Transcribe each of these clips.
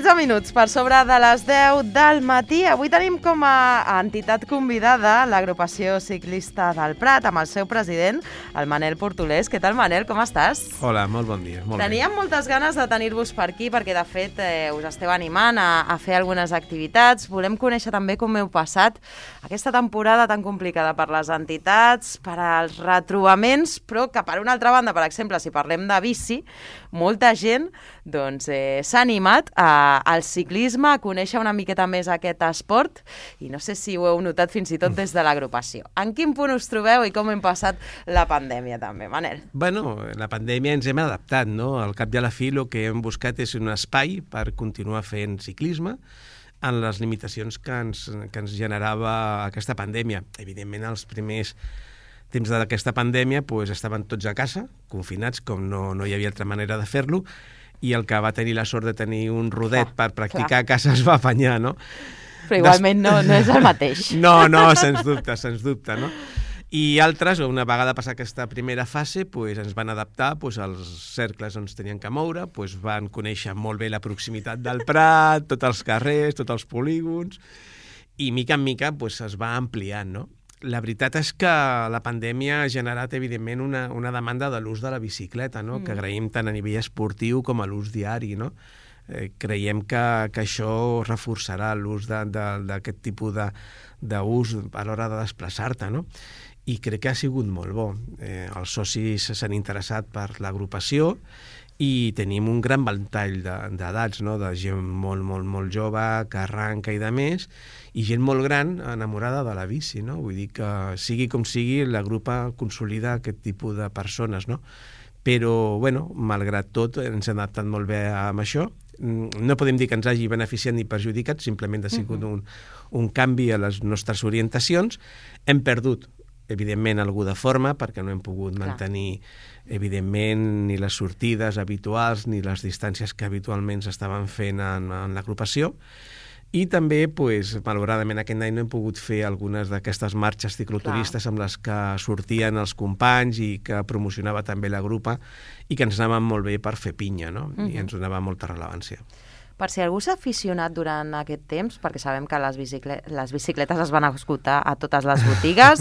15 minuts per sobre de les 10 del matí. Avui tenim com a entitat convidada l'agrupació ciclista del Prat amb el seu president, el Manel Portolés. Què tal, Manel? Com estàs? Hola, molt bon dia. Molt Teníem moltes ganes de tenir-vos per aquí perquè, de fet, us esteu animant a fer algunes activitats. Volem conèixer també com heu passat aquesta temporada tan complicada per les entitats, per als retrobaments, però que, per una altra banda, per exemple, si parlem de bici, molta gent s'ha animat al ciclisme, a conèixer una miqueta més aquest esport, i no sé si ho heu notat fins i tot des de l'agrupació. En quin punt us trobeu i com hem passat la pandèmia també, Manel? Bueno, la pandèmia ens hem adaptat, no? Al cap i a la fi el que hem buscat és un espai per continuar fent ciclisme en les limitacions que ens generava aquesta pandèmia. Evidentment, els primers temps d'aquesta pandèmia estaven tots a casa, confinats, com no hi havia altra manera de fer-lo, i el que va tenir la sort de tenir un rodet per practicar a casa es va afanyar, no? Però igualment no és el mateix. No, sens dubte, no? I altres, una vegada passar aquesta primera fase, ens van adaptar als cercles on es tenien que moure, van conèixer molt bé la proximitat del Prat, tots els carrers, tots els polígons, i mica en mica es va ampliant, no? La veritat és que la pandèmia ha generat, evidentment, una demanda de l'ús de la bicicleta, no? Que agraïm tant a nivell esportiu com a l'ús diari, no? Creiem que això reforçarà l'ús d'aquest tipus d'ús a l'hora de desplaçar-te, no? I crec que ha sigut molt bo. Els socis s'han interessat per l'agrupació i tenim un gran ventall d'edats, no? De gent molt jove, que arranca i de més, i gent molt gran enamorada de la bici, no? Vull dir que, sigui com sigui, la grupa consolida aquest tipus de persones, no? Però, malgrat tot, ens hem adaptat molt bé amb això. No podem dir que ens hagi beneficiat ni perjudicat, simplement ha sigut un canvi a les nostres orientacions. Hem perdut, evidentment, algú de forma, perquè no hem pogut mantenir, evidentment, ni les sortides habituals ni les distàncies que habitualment s'estaven fent en l'agrupació. I també, malauradament, aquest any no hem pogut fer algunes d'aquestes marxes cicloturistes amb les que sortien els companys i que promocionava també la grupa i que ens anaven molt bé per fer pinya, no? I ens donava molta rellevància. Per si algú s'ha aficionat durant aquest temps, perquè sabem que les bicicletes es van esgotar a totes les botigues,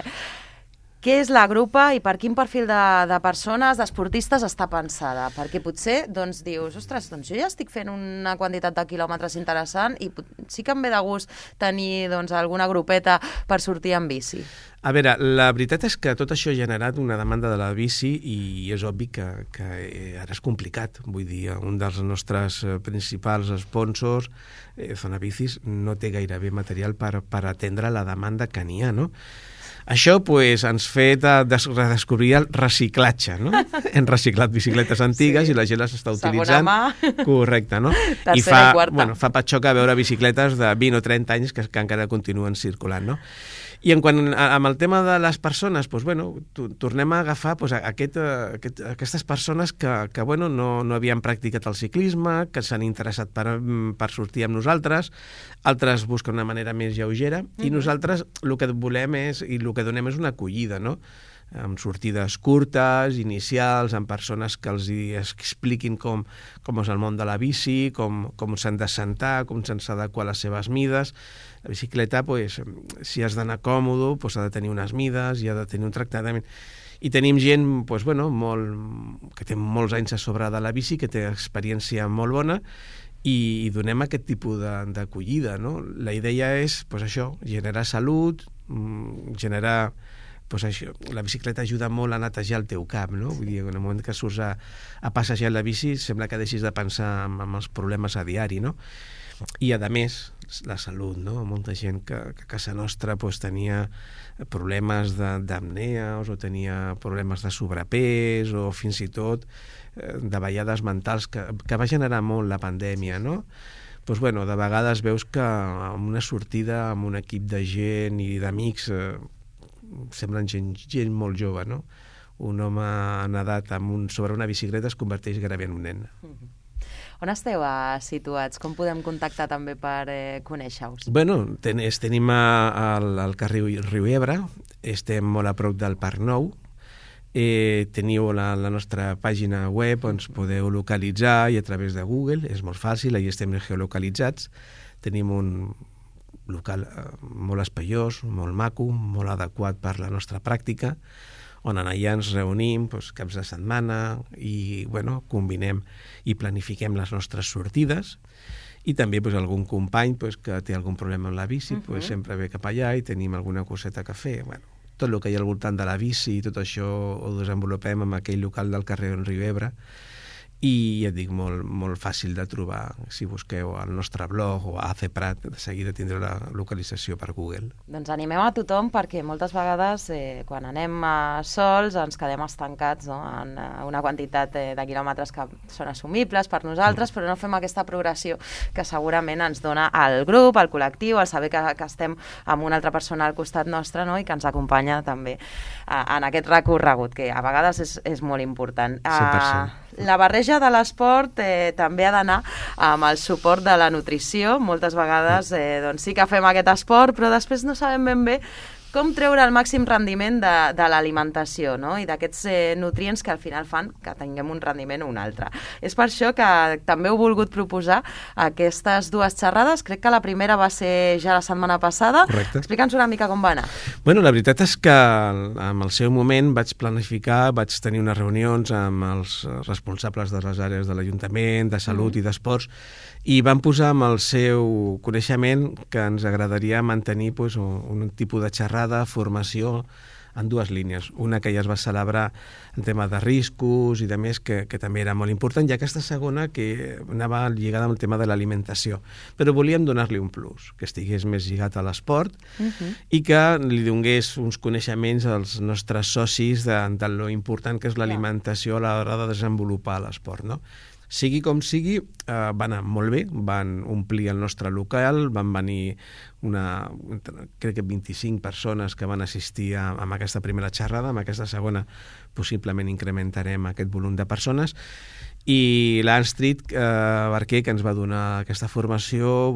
què és la grupa i per quin perfil de persones, d'esportistes, està pensada? Perquè potser dius, ostres, jo ja estic fent una quantitat de quilòmetres interessant i sí que em ve de gust tenir alguna grupeta per sortir en bici. A veure, la veritat és que tot això ha generat una demanda de la bici i és obvi que ara és complicat. Vull dir, un dels nostres principals sponsors, Zona Bicis, no té gairebé material per atendre la demanda que n'hi ha, no? Això ens fet redescobrir el reciclatge, no? Hem reciclat bicicletes antigues i la gent les està utilitzant. Segona mà. Correcte, no? Tercera i quarta. Fa patxoca veure bicicletes de 20 o 30 anys que encara continuen circulant, no? I amb el tema de les persones, tornem a agafar aquestes persones que no havien practicat el ciclisme, que s'han interessat per sortir amb nosaltres, altres busquen una manera més lleugera, i nosaltres el que volem i el que donem és una acollida, no? Amb sortides curtes, inicials, amb persones que els expliquin com és el món de la bici, com s'han de sentar, com s'han d'adequar les seves mides. La bicicleta, si has d'anar còmode, ha de tenir unes mides i ha de tenir un tractament. I tenim gent que té molts anys a sobre de la bici, que té experiència molt bona, i donem aquest tipus d'acollida, no? La idea és, això, generar salut, generar... la bicicleta ajuda molt a netejar el teu cap, no? Vull dir, en el moment que surts a passejar la bici sembla que deixis de pensar en els problemes a diari, no? I, a més, la salut, no? Molta gent que a casa nostra tenia problemes d'apnea o tenia problemes de sobrepès o fins i tot davallades mentals que va generar molt la pandèmia, no? De vegades veus que amb una sortida amb un equip de gent i d'amics semblen gent molt jove, no? Un home en edat sobre una bicicleta es converteix gairebé en un nen. On esteu situats? Com podem contactar també per conèixer-vos? Tenim al carrer Riu Ebre, estem molt a prop del Parc Nou, Teniu la nostra pàgina web on ens podeu localitzar, i a través de Google, és molt fàcil, allà estem geolocalitzats. Tenim un local molt espaiós, molt maco, molt adequat per la nostra pràctica, on allà ens reunim caps de setmana i combinem i planifiquem les nostres sortides. I també algun company que té algun problema amb la bici sempre ve cap allà i tenim alguna coseta que fer. Tot el que hi ha al voltant de la bici, tot això ho desenvolupem en aquell local del carrer Henri Bebre, i ja et dic, molt fàcil de trobar. Si busqueu el nostre blog o AC Prat, de seguida tindreu la localització per Google. Doncs animem a tothom, perquè moltes vegades quan anem sols ens quedem estancats en una quantitat de quilòmetres que són assumibles per nosaltres, però no fem aquesta progressió que segurament ens dona el grup, el col·lectiu, el saber que estem amb una altra persona al costat nostre, no? I que ens acompanya també en aquest recorregut, que a vegades és molt important. 100%. La barreja de l'esport també ha d'anar amb el suport de la nutrició. Moltes vegades sí que fem aquest esport, però després no sabem ben bé com treure el màxim rendiment de l'alimentació, no? I d'aquests nutrients que al final fan que tinguem un rendiment o un altre. És per això que també heu volgut proposar aquestes dues xerrades. Crec que la primera va ser ja la setmana passada. Correcte. Explica'ns una mica com va anar. La veritat és que en el seu moment vaig planificar, vaig tenir unes reunions amb els responsables de les àrees de l'Ajuntament, de Salut i d'Esports, i van posar amb el seu coneixement que ens agradaria mantenir un tipus de xerrada, formació, en dues línies. Una que ja es va celebrar en tema de riscos i de més, que també era molt important, i aquesta segona que anava lligada amb el tema de l'alimentació. Però volíem donar-li un plus, que estigués més lligat a l'esport i que li donés uns coneixements als nostres socis de lo important que és l'alimentació a l'hora de desenvolupar l'esport, no? Sigui com sigui, va anar molt bé, van omplir el nostre local, van venir crec que 25 persones que van assistir a aquesta primera xerrada. Amb aquesta segona possiblement incrementarem aquest volum de persones, i l'Astrid Barquer, que ens va donar aquesta formació,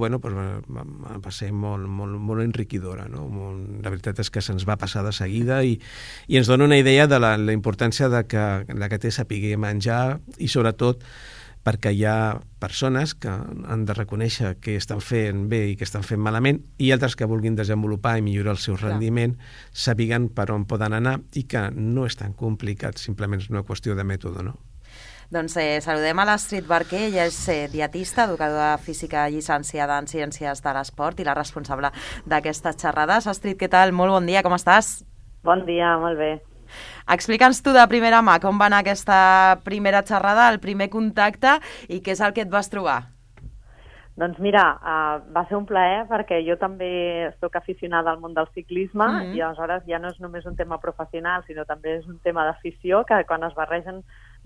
va ser molt enriquidora, no? La veritat és que se'ns va passar de seguida i ens dona una idea de la importància que té saber menjar, i sobretot perquè hi ha persones que han de reconèixer que estan fent bé i que estan fent malament, i altres que vulguin desenvolupar i millorar el seu rendiment, sàpiguen per on poden anar i que no és tan complicat, simplement és una qüestió de mètode, no? Doncs saludem a l'Astrid Barquer. Ella és dietista, educadora física llicenciada en Ciències de l'Esport i la responsable d'aquestes xerrades. Astrid, què tal? Molt bon dia, com estàs? Bon dia, molt bé. Explica'ns tu de primera mà com va anar aquesta primera xerrada, el primer contacte, i què és el que et vas trobar. Doncs mira, va ser un plaer, perquè jo també soc aficionada al món del ciclisme, i aleshores ja no és només un tema professional, sinó també és un tema d'afició, que quan es barregen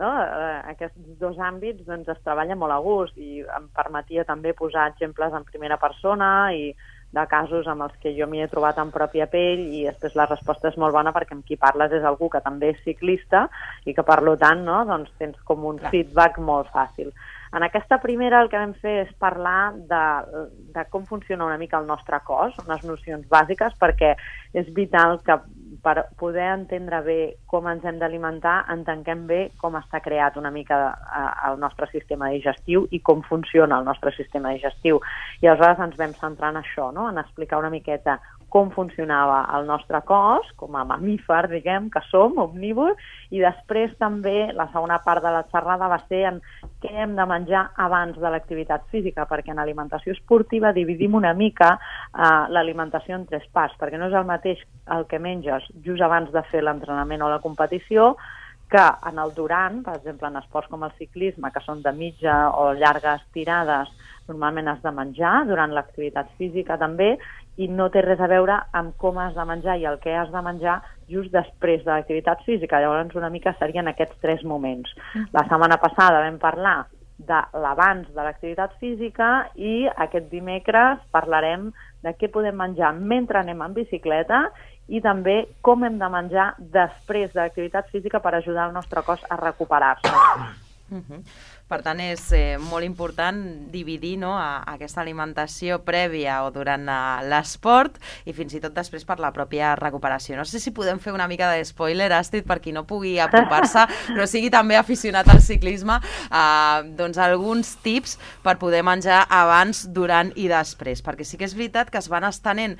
aquests dos àmbits es treballa molt a gust, i em permetia també posar exemples en primera persona i de casos amb els que jo m'hi he trobat en pròpia pell, i després la resposta és molt bona perquè amb qui parles és algú que també és ciclista i que per tant tens com un feedback molt fàcil. En aquesta primera el que vam fer és parlar de com funciona una mica el nostre cos, unes nocions bàsiques, perquè és vital que per poder entendre bé com ens hem d'alimentar entenguem bé com està creat una mica el nostre sistema digestiu i com funciona el nostre sistema digestiu. I aleshores ens vam centrar en això, no? En explicar una miqueta com funcionava el nostre cos, com a mamífer, diguem, que som, omnívor, i després també la segona part de la xerrada va ser en què hem de menjar abans de l'activitat física, perquè en alimentació esportiva dividim una mica l'alimentació en 3 parts, perquè no és el mateix el que menges just abans de fer l'entrenament o la competició que en el durant, per exemple, en esports com el ciclisme, que són de mitja o llargues tirades, normalment has de menjar durant l'activitat física també, i no té res a veure amb com has de menjar i el que has de menjar just després de l'activitat física. Llavors una mica serien aquests 3 moments. La setmana passada vam parlar de l'abans de l'activitat física, i aquest dimecres parlarem de què podem menjar mentre anem en bicicleta i també com hem de menjar després de l'activitat física per ajudar el nostre cos a recuperar-se. Per tant, és molt important dividir, no, aquesta alimentació prèvia o durant l'esport i fins i tot després per la pròpia recuperació. No sé si podem fer una mica de spoiler, Astrid, per qui no pugui apropar-se, però sigui també aficionat al ciclisme, doncs alguns tips per poder menjar abans, durant i després, perquè sí que és veritat que es van estenent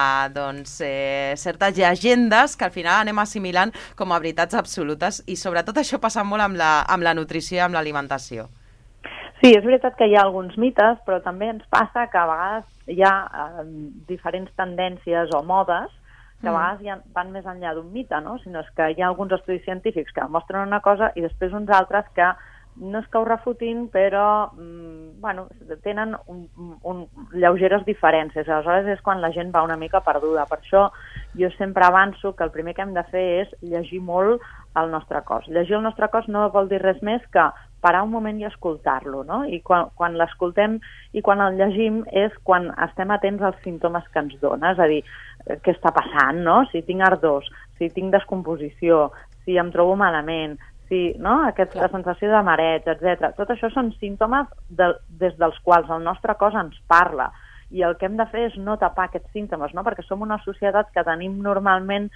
certes llegendes que al final anem assimilant com a veritats absolutes i sobretot això passa molt amb la nutrició i amb l'alimentació. Sí, és veritat que hi ha alguns mites, però també ens passa que a vegades hi ha diferents tendències o modes que a vegades van més enllà d'un mite, no? Sinó que hi ha alguns estudis científics que mostren una cosa i després uns altres que no és que ho refutin, però tenen lleugeres diferències. Aleshores és quan la gent va una mica perduda. Per això jo sempre avanço que el primer que hem de fer és llegir molt el nostre cos. Llegir el nostre cos no vol dir res més que parar un moment i escoltar-lo, no? I quan l'escoltem i quan el llegim és quan estem atents als símptomes que ens dona, és a dir, què està passant, no? Si tinc ardors, si tinc descomposició, si em trobo malament, si, no? Aquesta sensació de mareig, etc. Tot això són símptomes des dels quals el nostre cos ens parla. I el que hem de fer és no tapar aquests símptomes, no? Perquè som una societat que tenim normalment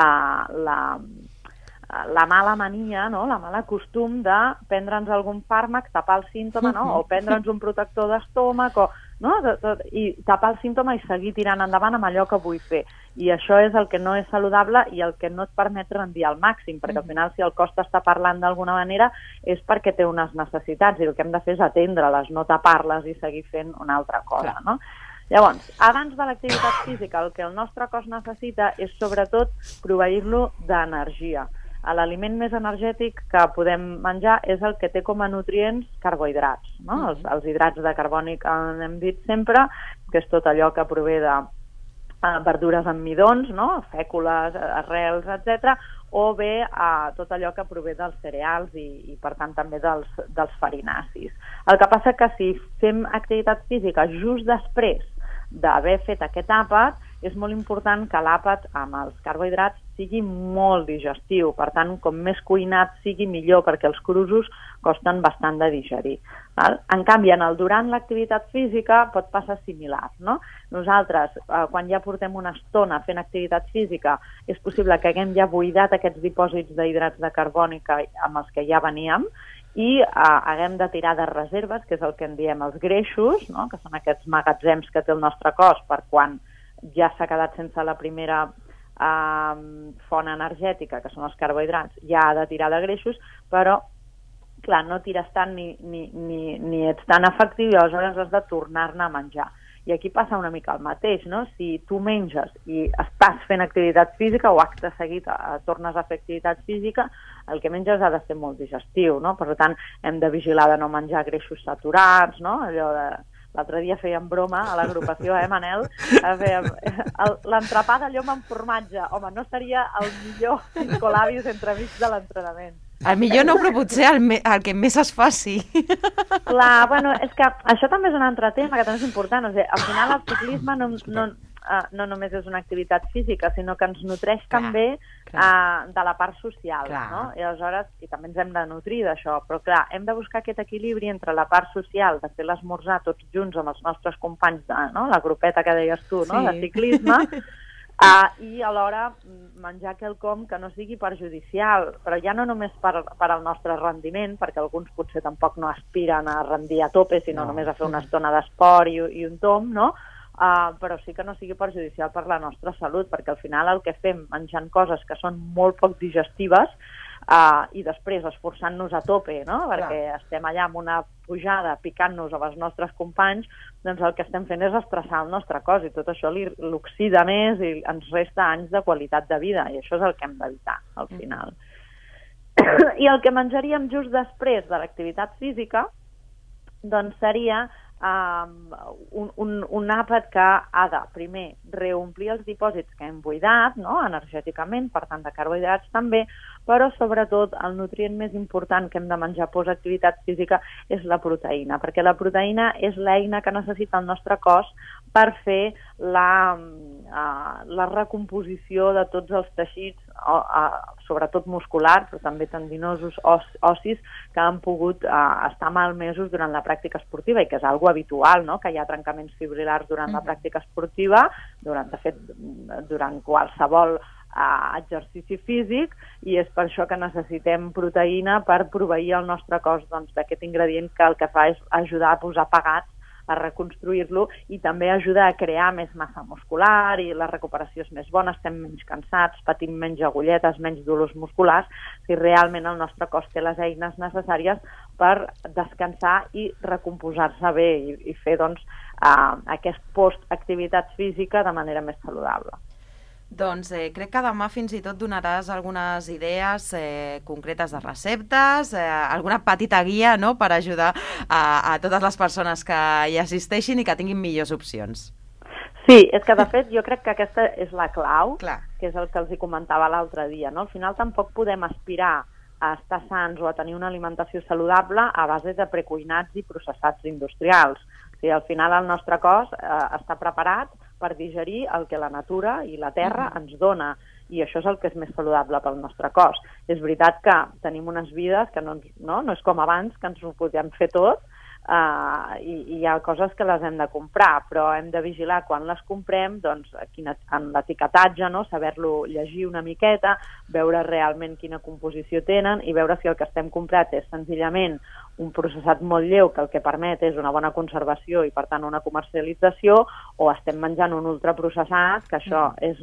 la mala mania, no? La mala costum de prendre'ns algun fàrmac, tapar el símptoma, no? O prendre'ns un protector d'estómac, no? I tapar el símptoma i seguir tirant endavant amb allò que vull fer. I això és el que no és saludable i el que no et permet rendir al màxim, perquè al final si el cos t'està parlant d'alguna manera és perquè té unes necessitats i el que hem de fer és atendre-les, no tapar-les i seguir fent una altra cosa, no? Llavors, abans de l'activitat física, el que el nostre cos necessita és sobretot proveir-lo d'energia. L'aliment més energètic que podem menjar és el que té com a nutrients carbohidrats, no? Els hidrats de carboni que hem dit sempre, que és tot allò que prové de verdures amb midons, no? Fècules, arrels, etc. O bé tot allò que prové dels cereals i per tant també dels farinacis. El que passa que si fem activitat física just després d'haver fet aquest àpat, és molt important que l'àpat amb els carbohidrats sigui molt digestiu. Per tant, com més cuinat sigui millor, perquè els crusos costen bastant de digerir. En canvi, durant l'activitat física pot passar similar, no? Nosaltres, quan ja portem una estona fent activitat física, és possible que haguem ja buidat aquests dipòsits d'hidrats de carboni amb els que ja veníem i haguem de tirar de reserves, que és el que en diem els greixos, no? Que són aquests magatzems que té el nostre cos per quan ja s'ha quedat sense la primera font energètica, que són els carbohidrats, ja ha de tirar de greixos, però, clar, no tires tant ni ets tan efectiu i aleshores has de tornar-ne a menjar. I aquí passa una mica el mateix, no? Si tu menges i estàs fent activitat física o acte seguit tornes a fer activitat física, el que menges ha de ser molt digestiu, no? Per tant, hem de vigilar de no menjar greixos saturats, no? Allò de... L'altre dia fèiem broma a l'agrupació, Manel? L'entrepà de llom amb formatge. Home, no seria el millor piscolabis entremig de l'entrenament. El millor no, però potser el que més es faci. Clar, bueno, és que això també és un altre tema que també és important. O sigui, al final el ciclisme no només és una activitat física, sinó que ens nutreix també de la part social, no? I aleshores, i també ens hem de nutrir d'això, però clar, hem de buscar aquest equilibri entre la part social, de fer l'esmorzar tots junts amb els nostres companys, la grupeta que deies tu, no? De ciclisme, i alhora menjar quelcom que no sigui perjudicial, però ja no només per al nostre rendiment, perquè alguns potser tampoc no aspiren a rendir a tope, sinó només a fer una estona d'esport i un tom, no? Però sí que no sigui perjudicial per la nostra salut, perquè al final el que fem menjant coses que són molt poc digestives i després esforçant-nos a tope, no? Perquè estem allà amb una pujada picant-nos amb els nostres companys, doncs el que estem fent és estressar el nostre cos i tot això l'oxida més i ens resta anys de qualitat de vida i això és el que hem d'evitar al final. I el que menjaríem just després de l'activitat física doncs seria un àpat que ha de, primer, reomplir els dipòsits que hem buidat, no? Energèticament, per tant de carbohidrats també, però sobretot el nutrient més important que hem de menjar post-activitat física és la proteïna, perquè la proteïna és l'eina que necessita el nostre cos per fer la recomposició de tots els teixits sobretot musculars, però també tendinosos, ossis, que han pogut estar malmesos durant la pràctica esportiva, i que és algo habitual, no?, que hi ha trencaments fibrilars durant la pràctica esportiva, durant qualsevol exercici físic, i és per això que necessitem proteïna per proveir el nostre cos d'aquest ingredient que el que fa és ajudar a posar pegats, a reconstruir-lo, i també ajudar a crear més massa muscular, i la recuperació és més bona, estem menys cansats, patim menys agulletes, menys dolors musculars, si realment el nostre cos té les eines necessàries per descansar i recomposar-se bé i fer aquest post-activitat física de manera més saludable. Doncs crec que demà fins i tot donaràs algunes idees concretes de receptes, alguna petita guia, no?, per ajudar a totes les persones que hi assisteixin i que tinguin millors opcions. Sí, és que de fet jo crec que aquesta és la clau, Clar. Que és el que els hi comentava l'altre dia, no? Al final tampoc podem aspirar a estar sans o a tenir una alimentació saludable a base de precuinats i processats industrials. O sigui, al final el nostre cos està preparat per digerir el que la natura i la terra ens dona, i això és el que és més saludable pel nostre cos. És veritat que tenim unes vides que no és com abans, que ens ho podem fer tot, i hi ha coses que les hem de comprar, però hem de vigilar quan les comprem, doncs, en l'etiquetatge, no?, saber-lo llegir una miqueta, veure realment quina composició tenen i veure si el que estem comprat és senzillament un processat molt lleu que el que permet és una bona conservació i, per tant, una comercialització, o estem menjant un ultraprocessat, que això és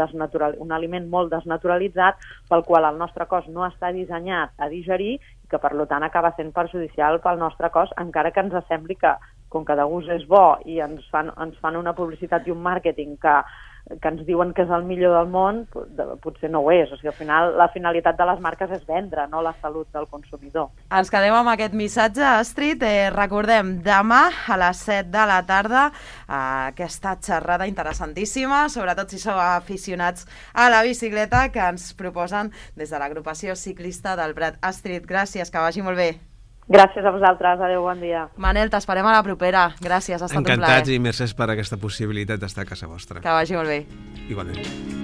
un aliment molt desnaturalitzat, pel qual el nostre cos no està dissenyat a digerir, i que, per tant, acaba sent perjudicial pel nostre cos, encara que ens sembli que, com que de gust és bo i ens fan una publicitat i un màrqueting que ens diuen que és el millor del món, potser no ho és. O sigui, al final, la finalitat de les marques és vendre, no la salut del consumidor. Ens quedem amb aquest missatge, Astrid. Recordem, demà a les 7 de la tarda, aquesta xerrada interessantíssima, sobretot si sou aficionats a la bicicleta, que ens proposen des de l'agrupació ciclista del Prat. Astrid, gràcies, que vagi molt bé. Gràcies a vosaltres, adeu, bon dia. Manel, t'esperem a la propera. Gràcies, ha estat un plaer. Encantats i mercès per aquesta possibilitat d'estar a casa vostra. Que vagi molt bé. Igualment.